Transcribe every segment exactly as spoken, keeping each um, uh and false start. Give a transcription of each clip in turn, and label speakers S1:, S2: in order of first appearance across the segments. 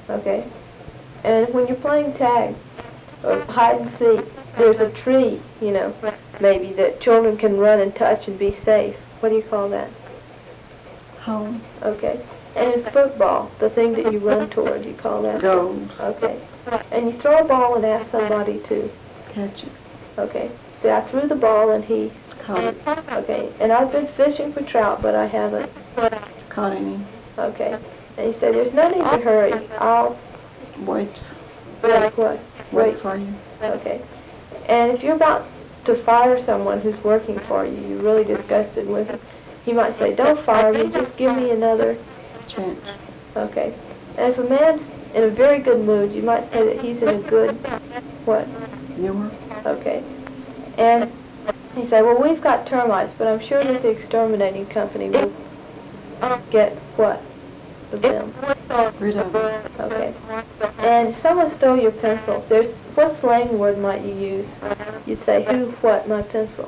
S1: Okay. And when you're playing tag or hide and seek, there's a tree, you know, maybe that children can run and touch and be safe. What do you call that?
S2: Home.
S1: Okay. And in football, the thing that you run toward, you call that?
S2: Goal.
S1: Okay. And you throw a ball and ask somebody to
S2: Catch it.
S1: Okay. See, I threw the ball and he
S2: Caught it.
S1: Okay. And I've been fishing for trout, but I haven't
S2: Caught any.
S1: Okay. And you say, there's no need to hurry. I'll
S2: Wait.
S1: Like what?
S2: Wait for you.
S1: Okay. And if you're about to fire someone who's working for you, you're really disgusted with him, he might say, don't fire me, just give me another
S2: Chance.
S1: Okay. And if a man's in a very good mood, you might say that he's in a good, what?
S2: Humor.
S1: Okay. And you say, well, we've got termites, but I'm sure that the exterminating company will get what of them?
S2: Rid of it.
S1: Okay. And if someone stole your pencil, there's what slang word might you use? You'd say, who, what, my pencil?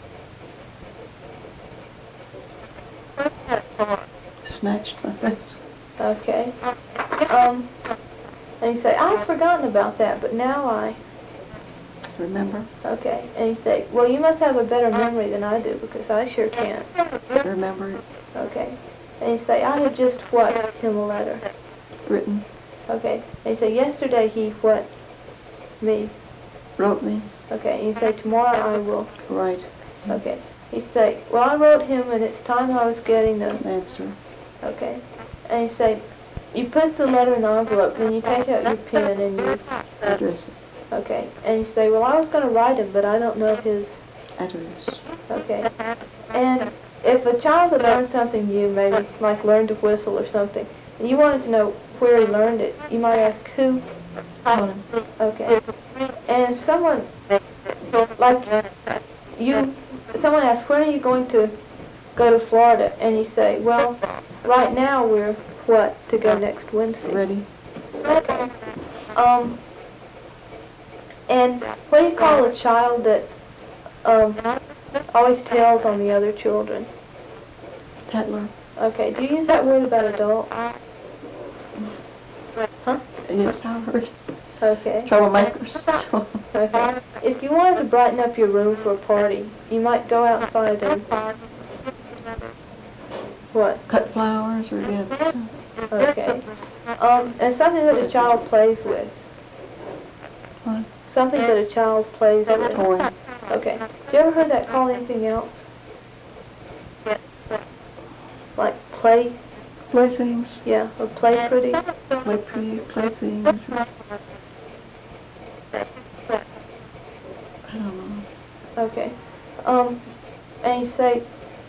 S2: Snatched my pencil.
S1: Okay. Um, and you say, I've forgotten about that, but now I...
S2: Remember.
S1: Okay. And you say, well, you must have a better memory than I do, because I sure can't.
S2: Remember it.
S1: Okay. And you say, I have just what him a letter.
S2: Written.
S1: Okay. And you say, yesterday he what me.
S2: Wrote me.
S1: Okay. And you say, tomorrow I will.
S2: Write.
S1: Okay. You say, well, I wrote him and it's time I was getting the...
S2: Answer.
S1: Okay. And you say, you put the letter in the envelope, then you take out your pen and you...
S2: Address it.
S1: Okay. And you say, well, I was going to write him, but I don't know his...
S2: Address.
S1: Okay. And if a child had learned something new, maybe like learned to whistle or something, and you wanted to know where he learned it, you might ask who?
S2: Taught him.
S1: Okay. And if someone, like you, someone asks, when are you going to go to Florida? And you say, well, right now we're, what, to go next Wednesday?
S2: Ready.
S1: Okay. Um, and what do you call a child that um, always tells on the other children?
S2: Tattler.
S1: Okay. Do you use that word about adults? Huh?
S2: Yes, I heard.
S1: Okay.
S2: Troublemakers.
S1: Okay. If you wanted to brighten up your room for a party, you might go outside and what?
S2: Cut flowers or get...
S1: Okay. Um, and something that a child plays with.
S2: What?
S1: Something that a child plays with.
S2: Toy.
S1: Okay. Have you ever heard that called anything else? Like play?
S2: Playthings.
S1: Yeah, or play pretty?
S2: Play pretty. Playthings. I don't know.
S1: Okay. Um, and you say,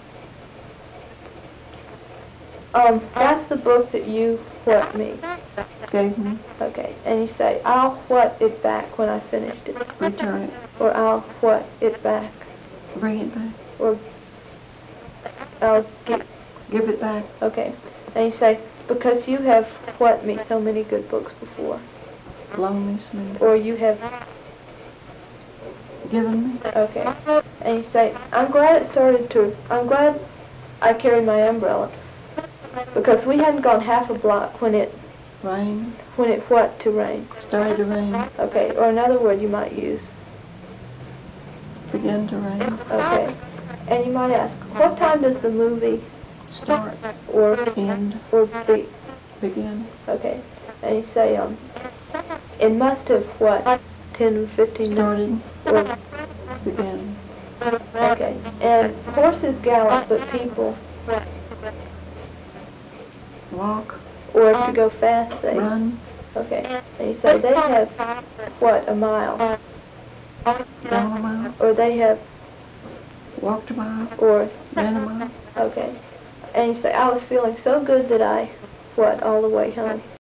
S1: um, that's the book that you what me.
S2: Gave me.
S1: Okay. And you say, I'll what it back when I finished it.
S2: Return it.
S1: Or I'll what it back.
S2: Bring it back.
S1: Or I'll get,
S2: Give it back.
S1: okay. And you say, because you have what me so many good books before.
S2: Loan me some.
S1: Or you have,
S2: Given me.
S1: okay. And you say, I'm glad it started to, I'm glad I carried my umbrella. Because we hadn't gone half a block when it,
S2: Rain.
S1: when it what to rain.
S2: Started to rain.
S1: Okay. Or another word you might use.
S2: Began to rain.
S1: Okay. And you might ask, what time does the movie
S2: Start.
S1: or
S2: End.
S1: or be?
S2: Begin.
S1: Okay. And you say, um, it must have what, ten or fifteen minutes?
S2: Started.
S1: Or,
S2: Began.
S1: okay. And horses gallop, but people,
S2: Walk.
S1: or to go fast, they.
S2: Run.
S1: Okay. And you say they have what, a mile?
S2: Down a mile.
S1: Or they have,
S2: Walked a mile.
S1: or,
S2: Ran a mile.
S1: okay. And you say, I was feeling so good that I, what, all the way home?